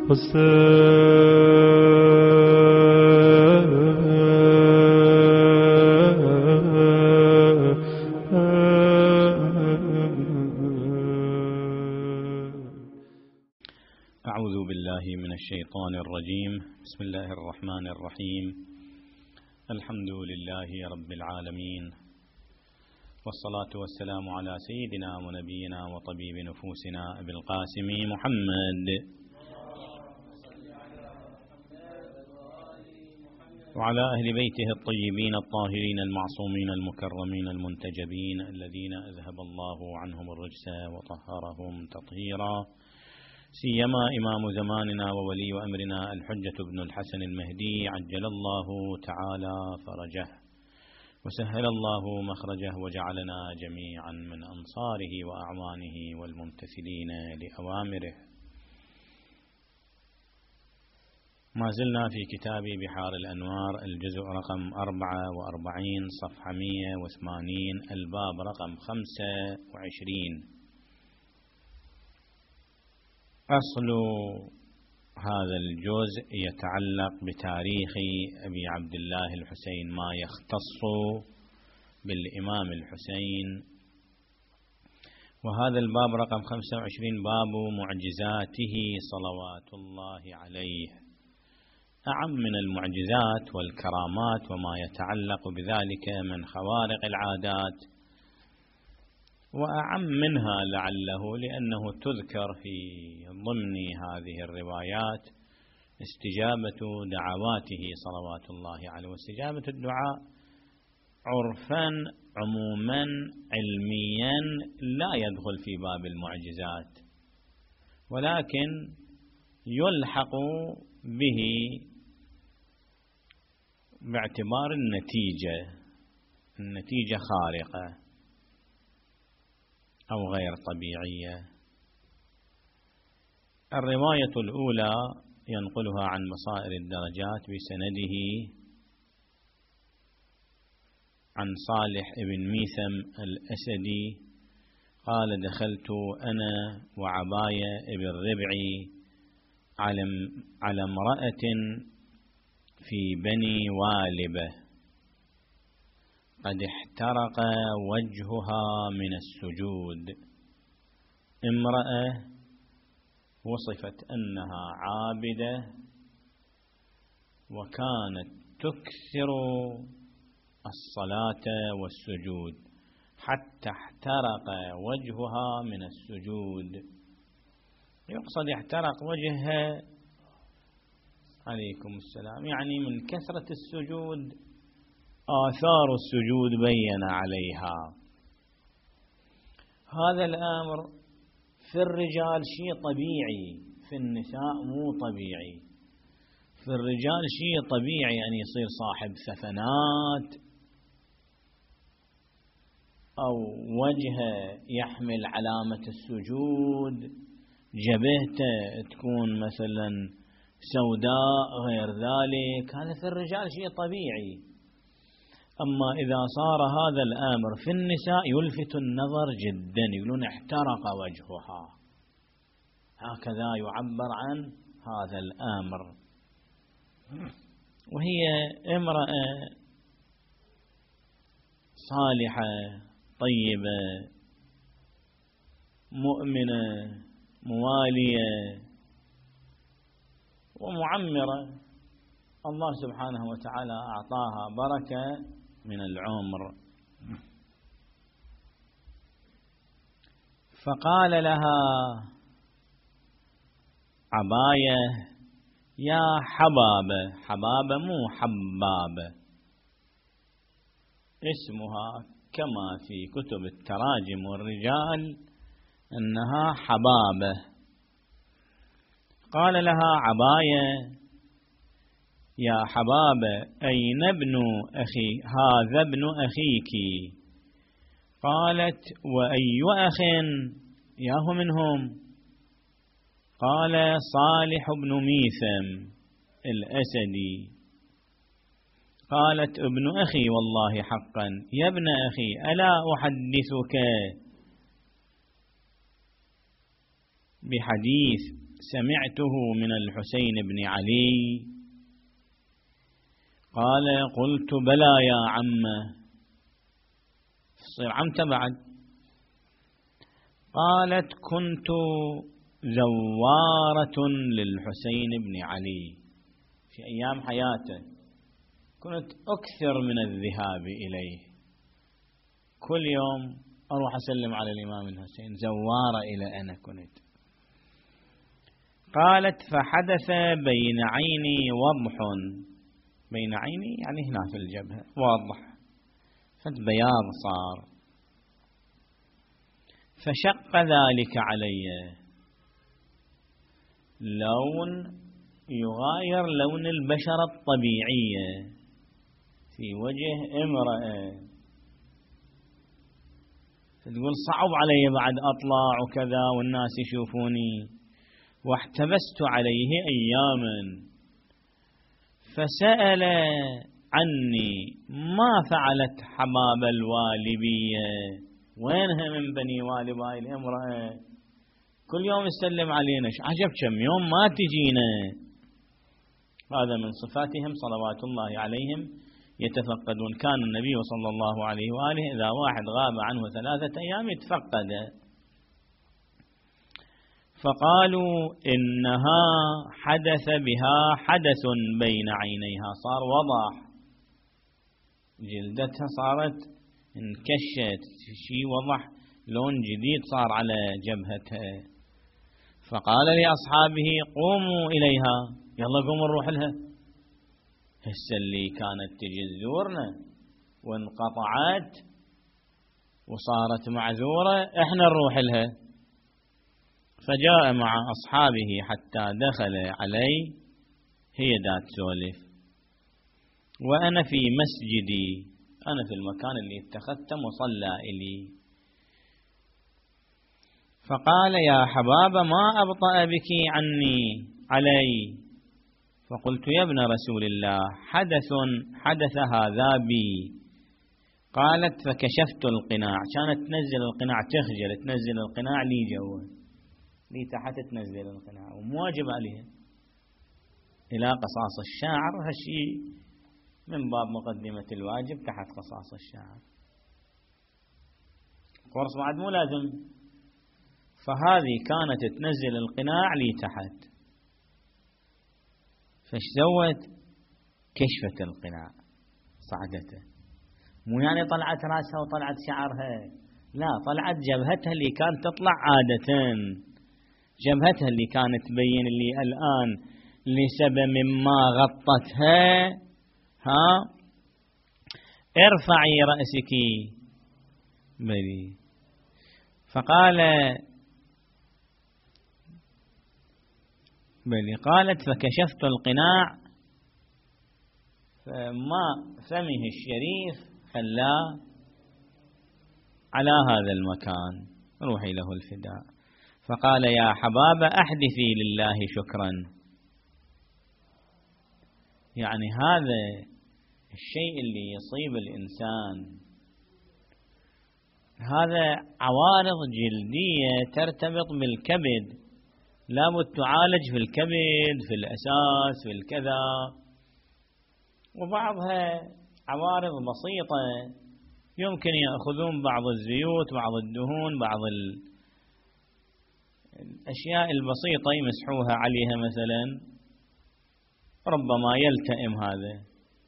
أعوذ بالله من الشيطان الرجيم. بسم الله الرحمن الرحيم. الحمد لله رب العالمين، والصلاة والسلام على سيدنا ونبينا وطبيب نفوسنا أبي القاسم محمد وعلى أهل بيته الطيبين الطاهرين المعصومين المكرمين المنتجبين الذين أذهب الله عنهم الرجس وطهرهم تطهيرا، سيما إمام زماننا وولي أمرنا الحجة بن الحسن المهدي عجل الله تعالى فرجه وسهل الله مخرجه وجعلنا جميعا من أنصاره وأعوانه والممتثلين لأوامره. ما زلنا في كتاب بحار الأنوار، الجزء رقم 44 صفحة 180، الباب رقم 25. أصل هذا الجزء يتعلق بتاريخ أبي عبد الله الحسين، ما يختص بالإمام الحسين، وهذا الباب رقم 25 باب معجزاته صلوات الله عليه. أعم من المعجزات والكرامات وما يتعلق بذلك من خوارق العادات، وأعم منها لعله لأنه تذكر في ضمن هذه الروايات استجابة دعواته صلوات الله عليه. واستجابة الدعاء عرفا عموما علميا لا يدخل في باب المعجزات، ولكن يلحق به باعتبار النتيجة خارقة أو غير طبيعية. الرواية الأولى ينقلها عن مصائر الدرجات بسنده عن صالح بن ميثم الأسدي قال: دخلت أنا وعباية بن ربعي على امرأة في بني والبة قد احترق وجهها من السجود. امرأة وصفت أنها عابدة وكانت تكثر الصلاة والسجود حتى احترق وجهها من السجود. يقصد احترق وجهها عليكم السلام يعني من كثرة السجود، آثار السجود بين عليها. هذا الأمر في الرجال شيء طبيعي، في النساء مو طبيعي. في الرجال شيء طبيعي أن يصير صاحب ثفنات أو وجهه يحمل علامة السجود، جبهته تكون مثلا سوداء غير ذلك، هذا في الرجال شيء طبيعي. أما إذا صار هذا الأمر في النساء يلفت النظر جدا، يقولون احترق وجهها، هكذا يعبر عن هذا الأمر. وهي امرأة صالحة طيبة مؤمنة موالية ومعمرة، الله سبحانه وتعالى أعطاها بركة من العمر. فقال لها عباية: يا حبابة، حبابة مو حبابة، اسمها كما في كتب التراجم والرجال أنها حبابة. قال لها عباية: يا حبابة، أين ابن أخي؟ هذا ابن أخيك. قالت: وأي أخ ياه منهم؟ قال: صالح بن ميثم الأسدي. قالت: ابن أخي والله حقا. يا ابن أخي، ألا أحدثك بحديث سمعته من الحسين بن علي. قال قلت بلى يا عمه، تصير عمته بعد. قالت كنت زوارة للحسين بن علي في أيام حياته، كنت أكثر من الذهاب إليه، كل يوم أروح أسلم على الإمام الحسين، زوارة إلى أنا كنت. قالت فحدث بين عيني وضح، بين عيني يعني هنا في الجبهة واضح، فبياض صار، فشق ذلك علي، لون يغاير لون البشرة الطبيعية في وجه امرأة، تقول صعب علي بعد أطلع وكذا والناس يشوفوني، واحتبست عليه أياما، فسأل عني ما فعلت حباب الوالبية، وينها من بني والب هاي الامرأة، كل يوم يسلم علينا، عجب كم يوم ما تجينا. هذا من صفاتهم صلوات الله عليهم، يتفقدون. كان النبي صلى الله عليه وآله إذا واحد غاب عنه 3 أيام يتفقد. فقالوا إنها حدث بها حدث بين عينيها، صار وضح، جلدتها صارت انكشت، شيء وضح، لون جديد صار على جبهتها. فقال لأصحابه قوموا إليها، يلا قوموا نروح لها، هسه اللي كانت تجي تزورنا وانقطعت وصارت معذورة احنا نروح لها. فجاء مع أصحابه حتى دخل علي، هي دات سولف، وأنا في مسجدي، أنا في المكان اللي اتخذت مصلى إلي. فقال يا حباب ما أبطأ بك عني علي. فقلت يا ابن رسول الله حدث هذا بي. قالت فكشفت القناع، كانت تنزل القناع، تخجل تنزل القناع لي جوا، لي تحت تنزل القناع، ومواجب عليها إلى قصاص الشعر، هالشيء من باب مقدمة الواجب تحت قصاص الشعر، قرص بعد مو لازم. فهذه كانت تنزل القناع لي تحت، فايش سوت؟ كشفت القناع، صعدته، مو يعني طلعت راسها وطلعت شعرها، لا، طلعت جبهتها اللي كانت تطلع عادة، جبهتها اللي كانت تبين اللي الآن لسبب ما غطتها، ها ارفعي رأسك بلي. فقال بلي. قالت فكشفت القناع، فما فمه الشريف خلاه على هذا المكان، روحي له الفداء. فقال يا حبابة أحدثي لله شكرا، يعني هذا الشيء اللي يصيب الإنسان، هذا عوارض جلدية ترتبط بالكبد، لابد تعالج في الكبد، في الأساس، في الكذا، وبعضها عوارض بسيطة، يمكن يأخذون بعض الزيوت، بعض الدهون، بعض الأشياء البسيطة يمسحوها عليها مثلا، ربما يلتئم هذا،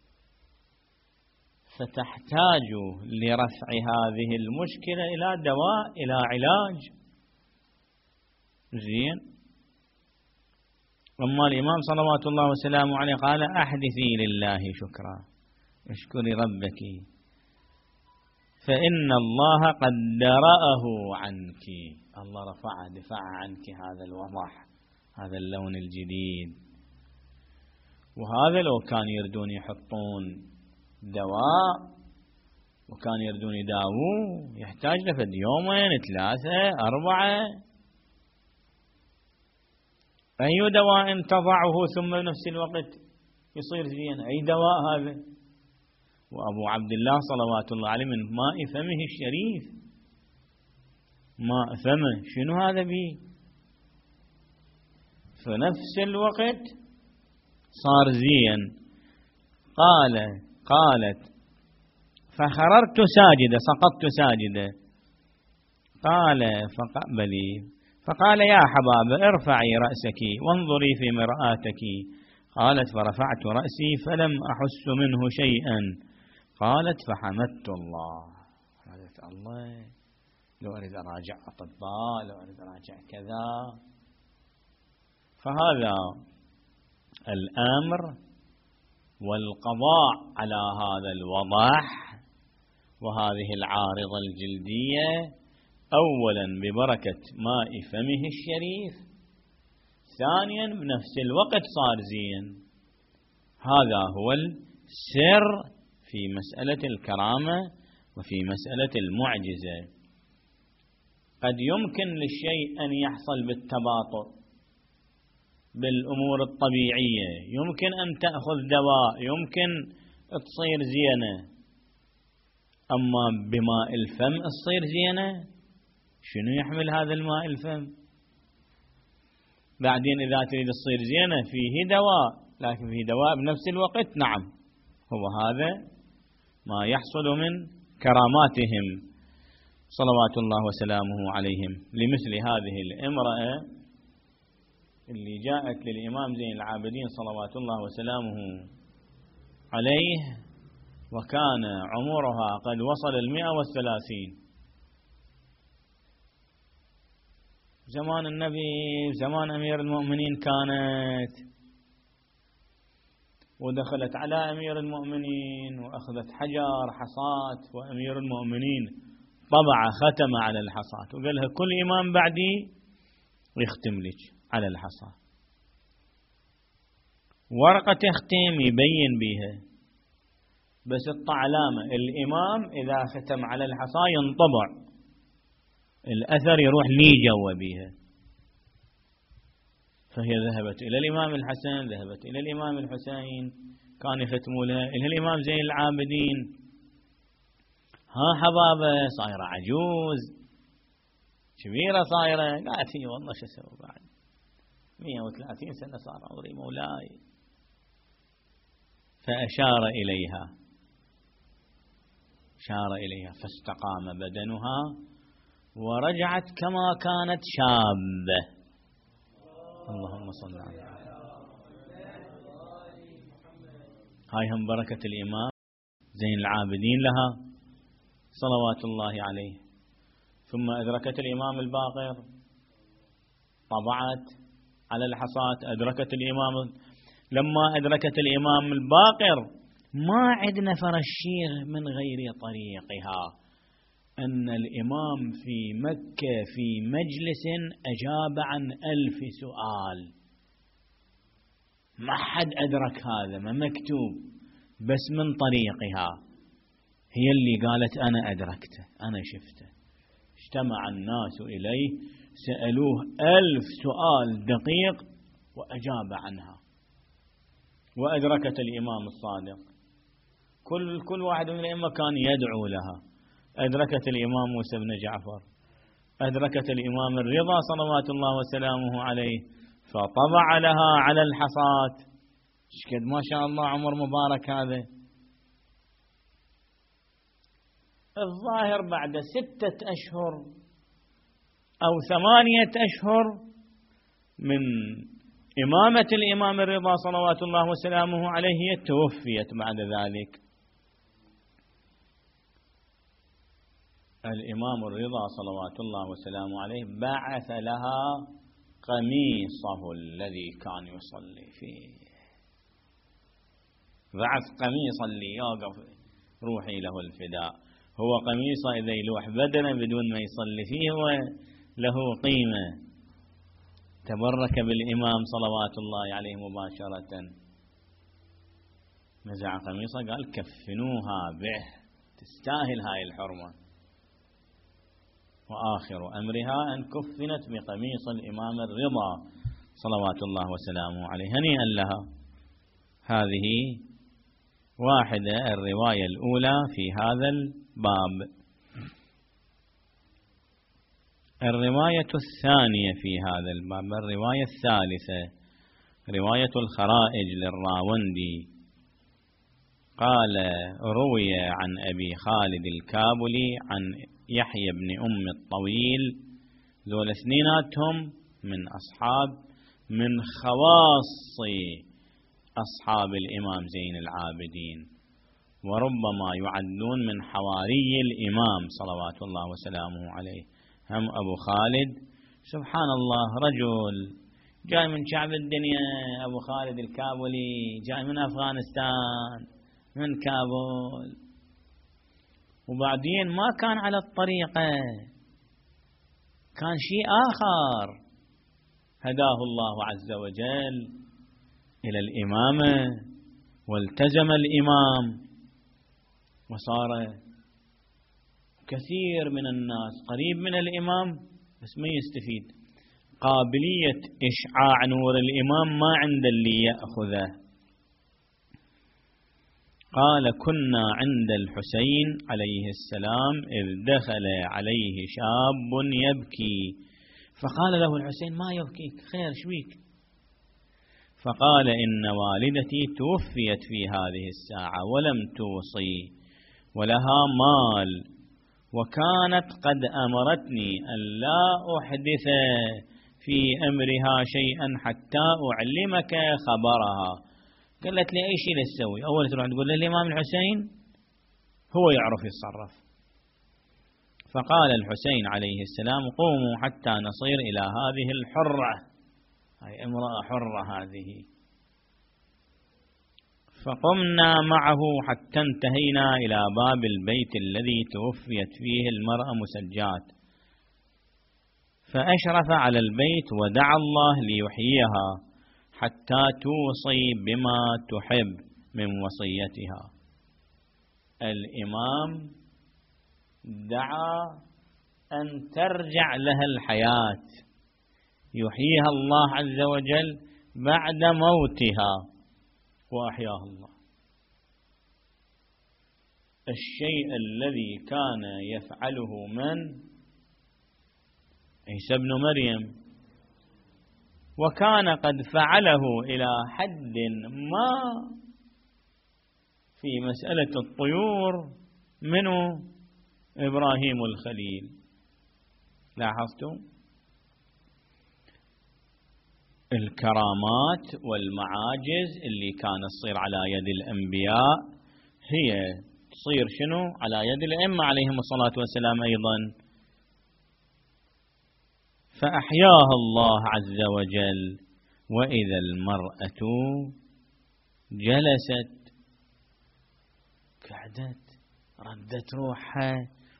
فتحتاج لرفع هذه المشكلة إلى دواء، إلى علاج. زين. أما الإمام صلوات الله وسلامه عليه قال أحدثي لله شكرا، اشكري ربك فإن الله قد درأه عنك، الله دفع عنك هذا الوضح، هذا اللون الجديد. وهذا لو كان يردون يحطون دواء وكان يردون يداووه يحتاج لفد 2 3 4. أي دواء تضعه ثم بنفس الوقت يصير زين؟ أي دواء هذا؟ وأبو عبد الله صلوات الله عليه من ماء فمه الشريف، ماء فمه شنو هذا بيه؟ في نفس الوقت صار زين. قالت فخررت ساجدة، سقطت ساجدة. قال فقال يا حبابة ارفعي رأسك وانظري في مرآتك. قالت فرفعت رأسي فلم أحس منه شيئا. قالت فحمدت الله. قالت الله لو أريد أراجع أطباء، لو أريد أراجع كذا. فهذا الأمر والقضاء على هذا الوضع وهذه العارضة الجلدية أولا ببركة ماء فمه الشريف، ثانيا بنفس الوقت صار زين. هذا هو السر في مسألة الكرامة وفي مسألة المعجزة. قد يمكن للشيء أن يحصل بالتباطؤ بالأمور الطبيعية، يمكن أن تأخذ دواء، يمكن تصير زينة، أما بماء الفم تصير زينة؟ شنو يحمل هذا الماء الفم؟ بعدين إذا تريد تصير زينة فيه دواء، لكن فيه دواء بنفس الوقت. نعم، هو هذا ما يحصل من كراماتهم صلوات الله وسلامه عليهم. لمثل هذه الامرأة اللي جاءت للإمام زين العابدين صلوات الله وسلامه عليه وكان عمرها قد وصل 130، زمان النبي زمان أمير المؤمنين كانت، ودخلت على أمير المؤمنين وأخذت حجر حصاة، وأمير المؤمنين طبع ختم على الحصاة وقال لها كل إمام بعدي يختم لك على الحصاة، ورقة تختم يبين بيها، بس الطعلامة الإمام إذا ختم على الحصاة ينطبع الأثر يروح لي جوا بيها. فهي ذهبت إلى الإمام الحسن، ذهبت إلى الإمام الحسين، كان يختموا لها، إلى الإمام زين العابدين. ها حبابة صايرة عجوز كبيرة صايرة. قالت هي والله شو اسوي بعد 130 سنة صار عمري مولاي. فأشار إليها فاستقام بدنها ورجعت كما كانت شابة. اللهم صل على هاي هم بركة الإمام زين العابدين لها صلوات الله عليه. ثم أدركت الإمام الباقر، طبعت على الحصاة، أدركت الإمام. لما أدركت الإمام الباقر ما عندنا فرشيغ من غير طريقها، أن الإمام في مكة في مجلس أجاب عن 1000 سؤال. ما حد أدرك هذا، ما مكتوب، بس من طريقها هي اللي قالت أنا أدركته، أنا شفته. اجتمع الناس إليه سألوه 1000 سؤال دقيق وأجاب عنها، وأدركت الإمام الصادق. كل واحد من الأئمة كان يدعو لها. أدركت الإمام موسى بن جعفر، أدركت الإمام الرضا صلوات الله وسلامه عليه، فطبع لها على الحصاة. شكد ما شاء الله عمر مبارك هذا. الظاهر بعد 6 أشهر أو 8 أشهر من إمامة الإمام الرضا صلوات الله وسلامه عليه توفيت. بعد ذلك الإمام الرضا صلوات الله وسلامه عليه بعث لها قميصه الذي كان يصلي فيه، بعث قميصا ليقف روحي له الفداء. هو قميصه إذا يلوح بدنه بدون ما يصلي فيه وله قيمة. تبرك بالإمام صلوات الله عليه مباشرة، نزع قميصه قال كفنوها به، تستاهل هاي الحرمة. وآخر أمرها أن كفنت بقميص الإمام الرضا صلوات الله وسلامه عليه. هنيئا لها. هذه واحدة، الرواية الأولى في هذا الباب. الرواية الثانية في هذا الباب، الرواية الثالثة، رواية الخرائج للراوندي، قال: روي عن أبي خالد الكابلي عن يحيى بن أم الطويل، ذول اثنيناتهم من خواص أصحاب الإمام زين العابدين، وربما يعدون من حواري الإمام صلوات الله وسلامه عليه. هم أبو خالد سبحان الله رجل جاي من شعب الدنيا، أبو خالد الكابلي جاي من أفغانستان من كابول، وبعدين ما كان على الطريقة، كان شيء آخر، هداه الله عز وجل إلى الإمامة والتزم الإمام، وصار كثير من الناس قريب من الإمام بس ما يستفيد. قابلية إشعاع نور الإمام ما عند اللي يأخذه. قال: كنا عند الحسين عليه السلام إذ دخل عليه شاب يبكي، فقال له الحسين: ما يبكيك؟ خير شبيك؟ فقال: إن والدتي توفيت في هذه الساعة ولم توصي، ولها مال، وكانت قد أمرتني أن لا أحدث في أمرها شيئا حتى أعلمك خبرها. قالت لي: أي شيء تسوي؟ أول تروح تقول للإمام الحسين هو يعرف يتصرف. فقال الحسين عليه السلام: قوموا حتى نصير إلى هذه الحرة، هاي امرأة حرة هذه. فقمنا معه حتى انتهينا إلى باب البيت الذي توفيت فيه المرأة مسجات، فأشرف على البيت ودعا الله ليحييها حتى توصي بما تحب من وصيتها. الإمام دعا أن ترجع لها الحياة، يحييها الله عز وجل بعد موتها، وأحياها الله. الشيء الذي كان يفعله من عيسى ابن مريم، وكان قد فعله إلى حد ما في مسألة الطيور منه إبراهيم الخليل. لاحظتم الكرامات والمعاجز اللي كانت تصير على يد الأنبياء هي تصير شنو على يد الأئمة عليهم الصلاة والسلام أيضا. فأحياها الله عز وجل. وإذا المرأة جلست، قعدت، ردت روحها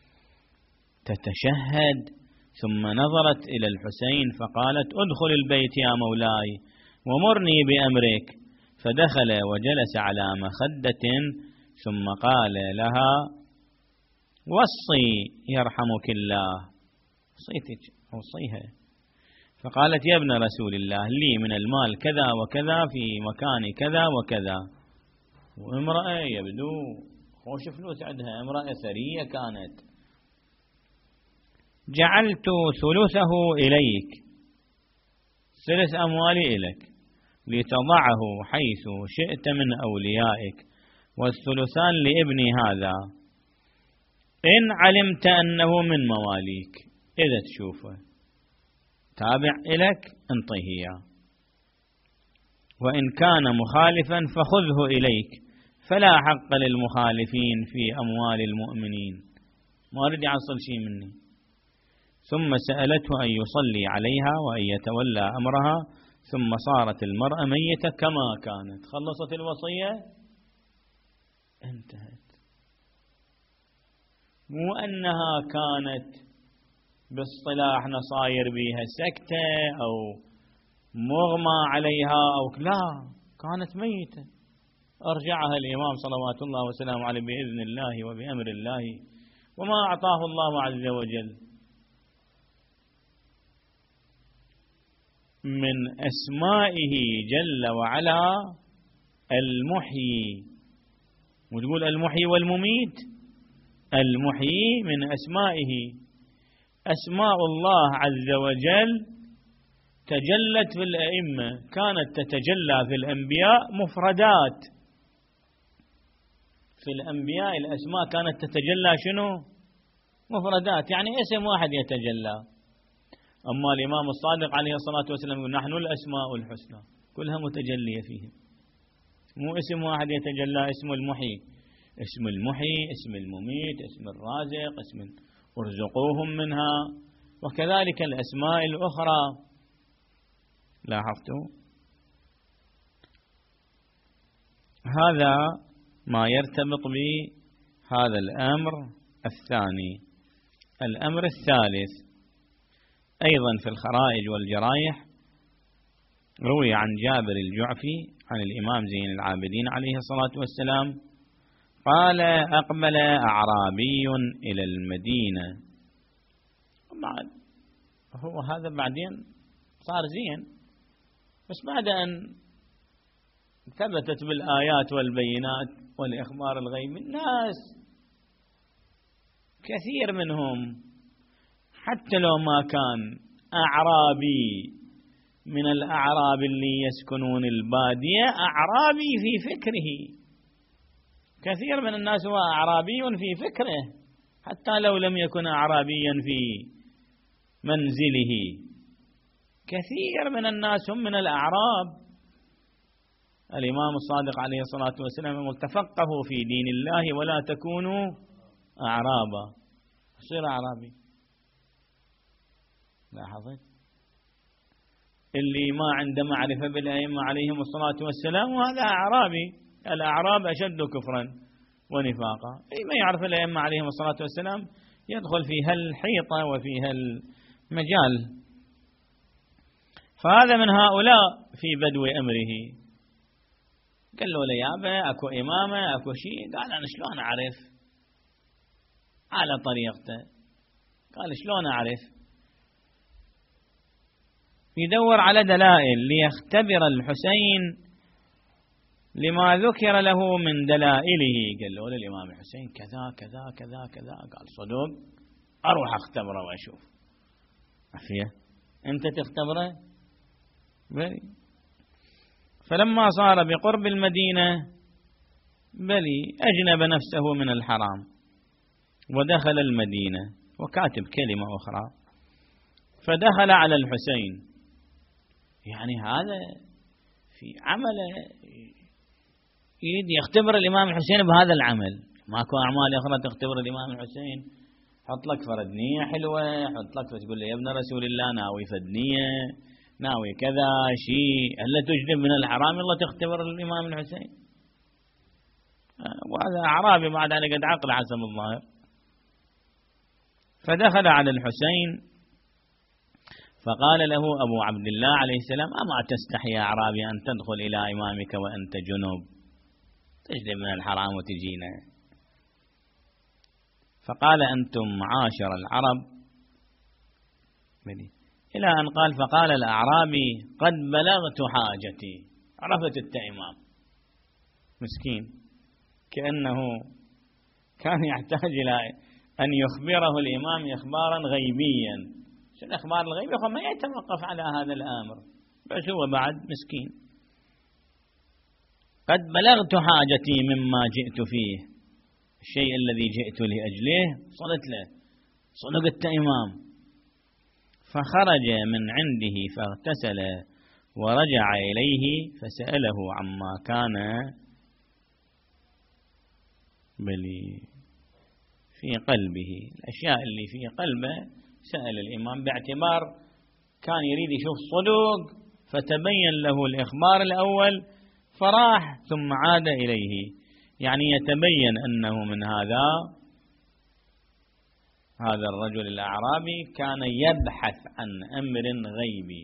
تتشهد، ثم نظرت إلى الحسين فقالت: ادخل البيت يا مولاي ومرني بأمرك. فدخل وجلس على مخدة، ثم قال لها: وصي يرحمك الله. وصيتك أوصيها. فقالت: يا ابن رسول الله، لي من المال كذا وكذا في مكان كذا وكذا. وامرأة يبدو خوش فلوس عندها، امرأة ثرية كانت. جعلت ثلثه إليك، ثلث أموالي إليك، لتضعه حيث شئت من أوليائك، والثلثان لابني هذا، إن علمت أنه من مواليك، إذا تشوفه تابع إليك انطيه إياه، وإن كان مخالفا فخذه إليك، فلا حق للمخالفين في أموال المؤمنين. ما أريد يحصل شيء مني. ثم سألته أن يصلي عليها وأن يتولى أمرها، ثم صارت المرأة ميتة كما كانت. خلصت الوصية، انتهت. مو أنها كانت باصطلاح نصاير بها سكتة أو مغمى عليها أو لا، كانت ميتة. أرجعها الإمام صلوات الله وسلامه عليه بإذن الله وبأمر الله، وما أعطاه الله عز وجل من أسمائه جل وعلا المحيي. وتقول المحيي والمميت، المحيي من أسمائه، أسماء الله عز وجل تجلت في الأئمة، كانت تتجلى في الأنبياء مفردات. في الأنبياء الأسماء كانت تتجلى شنو؟ مفردات، يعني اسم واحد يتجلى. أما الإمام الصادق عليه الصلاة والسلام يقول نحن الأسماء الحسنى كلها متجلية فيهم، مو اسم واحد يتجلى، اسم المحيي، اسم المحيي، اسم المميت، اسم الرازق، اسم ارزقوهم منها، وكذلك الأسماء الأخرى. لاحظتوا؟ هذا ما يرتبط بهذا الأمر الثاني. الأمر الثالث أيضا في الخرائج والجرائح، روي عن جابر الجعفي عن الإمام زين العابدين عليه الصلاة والسلام قال أقبل أعرابي إلى المدينة. بعد هو هذا بعدين صار زين، بس بعد أن ثبتت بالآيات والبينات والإخبار الغيبي الناس كثير منهم حتى لو ما كان أعرابي من الأعراب اللي يسكنون البادية، أعرابي في فكره. كثير من الناس هو أعرابي في فكره حتى لو لم يكن أعرابيا في منزله. كثير من الناس هم من الأعراب. الإمام الصادق عليه الصلاة والسلام يقول تفقهوا في دين الله ولا تكونوا أعرابا. صير أعرابي. لاحظت؟ اللي ما عنده معرفة بالأئمة عليهم الصلاة والسلام وهذا أعرابي. الأعراب أشد كفرا ونفاقا. ما يعرف الأئمة عليهم الصلاة والسلام يدخل في هالحيطة وفي هالمجال. فهذا من هؤلاء في بدو أمره. قال له ليابا أكو إمامة أكو شيء. قال أنا شلون أعرف؟ على طريقته. قال شلون أعرف؟ يدور على دلائل ليختبر الحسين لما ذكر له من دلائله. قال له للإمام الحسين كذا كذا كذا كذا. قال صدق، أروح أختبره وأشوف. عفية أنت تختبره؟ بلي. فلما صار بقرب المدينة بلي أجنب نفسه من الحرام ودخل المدينة وكاتب كلمة أخرى، فدخل على الحسين. يعني هذا في عمله يريد يختبر الإمام الحسين بهذا العمل. ماكو أعمال أخرى تختبر الإمام الحسين؟ حط لك فرد نية حلوة، حط لك تقول له يا ابن رسول الله ناوي فدنية، ناوي كذا شيء، هل تجنب من الحرام الله تختبر الإمام الحسين؟ وهذا أعرابي بعد أن قد عقل حسب الظاهر. فدخل على الحسين فقال له أبو عبد الله عليه السلام أما تستحي يا أعرابي أن تدخل إلى إمامك وأنت جنوب، تجنب من الحرام وتجينا؟ فقال أنتم معاشر العرب إلى أن قال فقال الأعرابي قد بلغت حاجتي. عرفت الإمام مسكين، كأنه كان يحتاج إلى أن يخبره الإمام إخبارا غيبيا. شو الأخبار الغيبية؟ ما يتوقف على هذا الأمر، بس هو بعد مسكين. قد بلغت حاجتي مما جئت فيه، الشيء الذي جئت لأجله صلت له، صدقت إمام. فخرج من عنده فاغتسل ورجع إليه فسأله عما كان في قلبه، الأشياء اللي في قلبه سأل الإمام باعتبار كان يريد يشوف صدق، فتبين له الإخبار الأول فراح ثم عاد إليه. يعني يتبين أنه من هذا الرجل الأعرابي كان يبحث عن أمر غيبي.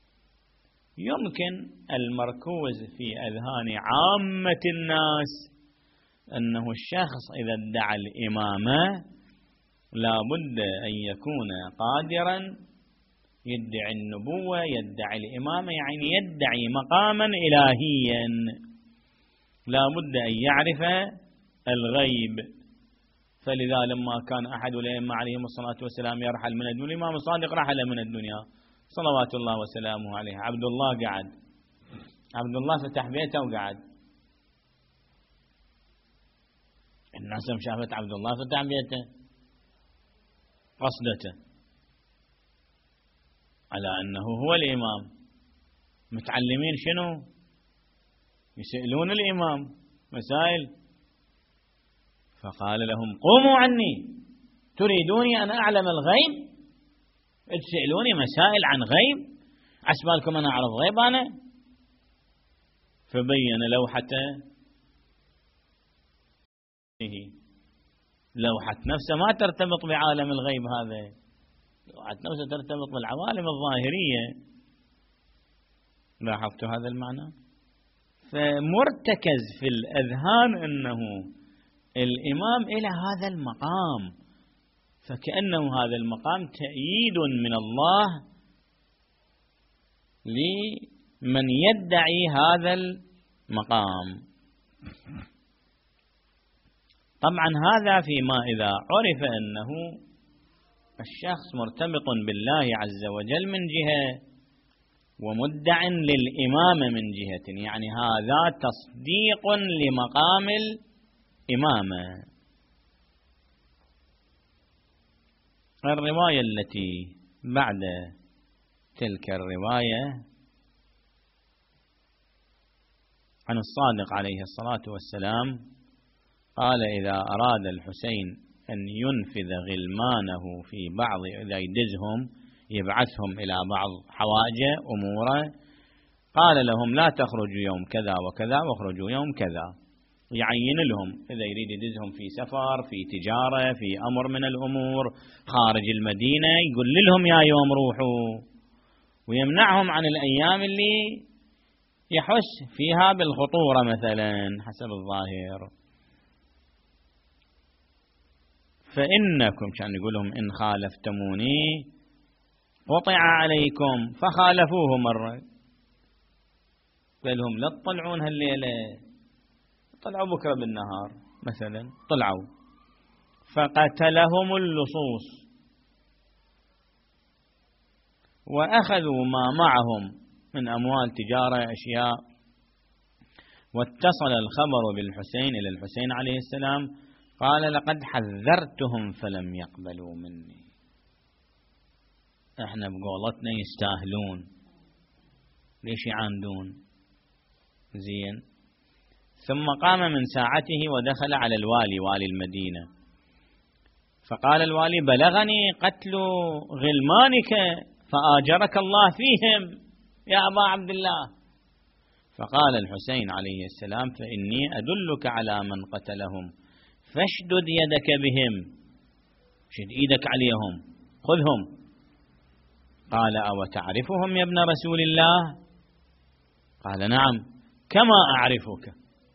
يمكن المركوز في أذهان عامة الناس أنه الشخص إذا ادعى الإمامة لا بد أن يكون قادرا يدعي النبوة، يدعي الإمامة، يعني يدعي مقاما إلهيا، لا بد أن يعرف الغيب. فلذا لما كان أحد الأئمة عليهم الصلاة والسلام يرحل من الدنيا، الإمام الصادق رحل من الدنيا صلوات الله وسلامه عليه. عبد الله قعد، عبد الله فتح بيته وقعد. الناس شافت عبد الله فتح بيته قصدته على أنه هو الإمام. متعلمين شنو؟ يسألون الإمام مسائل، فقال لهم قوموا عني، تريدوني أن أعلم الغيب؟ تسألوني مسائل عن غيب؟ عسبالكم أنا أعرف غيب أنا؟ فبين لوحة نفسه ما ترتبط بعالم الغيب، هذا لوحة نفسه ترتبط بالعوالم الظاهرية. لاحظت هذا المعنى؟ فمرتكز في الأذهان أنه الإمام إلى هذا المقام، فكأنه هذا المقام تأييد من الله لمن يدعي هذا المقام. طبعا هذا فيما إذا عرف أنه الشخص مرتبط بالله عز وجل من جهة ومدع للإمامة من جهة، يعني هذا تصديق لمقام الإمامة. الرواية التي بعد تلك الرواية عن الصادق عليه الصلاة والسلام قال إذا أراد الحسين أن ينفذ غلمانه في بعض، إذا يدزهم يبعثهم إلى بعض حوائجه أموره، قال لهم لا تخرجوا يوم كذا وكذا واخرجوا يوم كذا، يعين لهم إذا يريد يدزهم في سفر، في تجارة، في أمر من الأمور خارج المدينة، يقول لهم يا يوم روحوا، ويمنعهم عن الأيام اللي يحس فيها بالخطورة مثلا حسب الظاهر. فإنكم كان يقولهم إن خالفتموني قطع عليكم، فخالفوه مرة، قال لهم لا تطلعون هالليلة، طلعوا بكرة بالنهار مثلا، طلعوا فقتلهم اللصوص وأخذوا ما معهم من أموال تجارة أشياء، واتصل الخبر بالحسين إلى الحسين عليه السلام، قال لقد حذرتهم فلم يقبلوا مني، احنا بقولتنا يستاهلون، ليش يعاندون؟ زين. ثم قام من ساعته ودخل على الوالي، والي المدينة، فقال الوالي بلغني قتل غلمانك فآجرك الله فيهم يا أبا عبد الله. فقال الحسين عليه السلام فإني أدلك على من قتلهم فاشدد يدك بهم، شد إيدك عليهم خذهم. قال أو تعرفهم يا ابن رسول الله؟ قال نعم، كما أعرفك،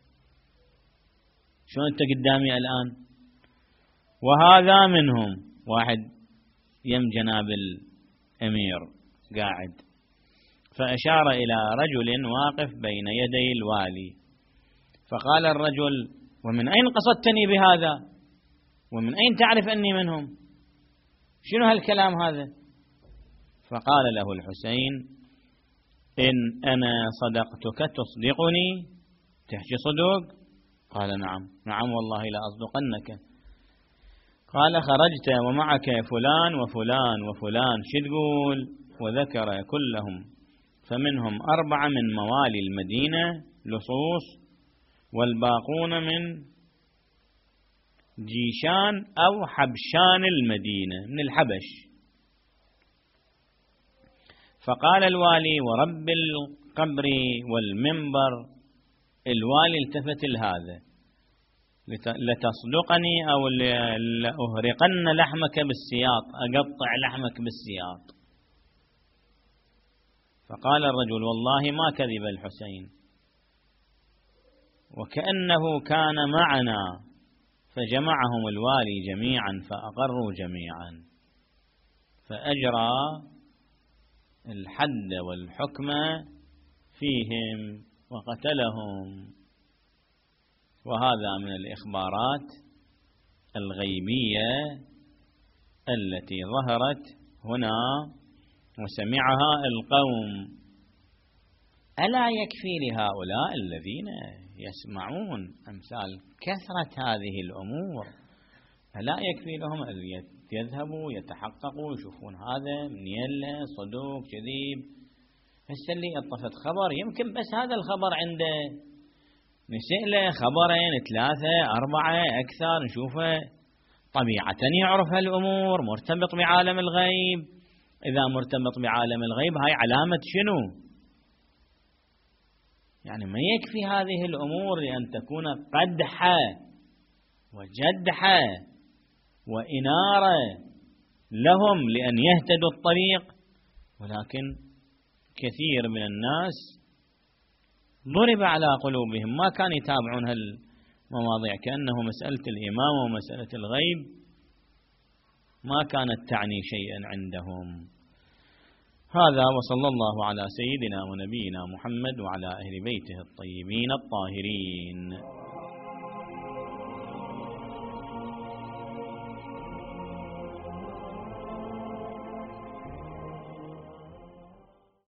شو أنت قدامي الآن؟ وهذا منهم، واحد يم جناب الأمير قاعد، فأشار إلى رجل واقف بين يدي الوالي، فقال الرجل ومن أين قصدتني بهذا؟ ومن أين تعرف أني منهم؟ شنو هالكلام هذا؟ فقال له الحسين إن أنا صدقتك تصدقني؟ تحكي صدق؟ قال نعم. نعم والله لا أصدقنك. قال خرجت ومعك فلان وفلان وفلان، شو تقول؟ وذكر كلهم، فمنهم 4 من موالي المدينة لصوص، والباقون من جيشان أو حبشان المدينة من الحبش. فقال الوالي ورب القبر والمنبر، الوالي التفت لهذا، لتصدقني أو لأهرقن لحمك بالسياط، أقطع لحمك بالسياط. فقال الرجل والله ما كذب الحسين، وكأنه كان معنا، فجمعهم الوالي جميعا فأقروا جميعا، فأجرى الحد والحكم فيهم وقتلهم. وهذا من الإخبارات الغيبية التي ظهرت هنا وسمعها القوم، ألا يكفي لهؤلاء الذين يسمعون أمثال كثرة هذه الأمور، ألا يكفي لهم أن يذهبوا يتحققوا يشوفون هذا منين له صدوق كذب؟ هسه اللي اطفت خبر يمكن بس هذا الخبر عنده، نسأله خبرين 3 4 أكثر نشوفه، طبيعة يعرف هالأمور، مرتبط بعالم الغيب. إذا مرتبط بعالم الغيب هاي علامة شنو؟ يعني ما يكفي هذه الأمور لأن تكون قدحة وجدحة وإنارة لهم لأن يهتدوا الطريق، ولكن كثير من الناس ضرب على قلوبهم، ما كانوا يتابعون هالمواضيع، كأنه مسألة الإمامة ومسألة الغيب ما كانت تعني شيئا عندهم. هذا وصلى الله على سيدنا ونبينا محمد وعلى أهل بيته الطيبين الطاهرين.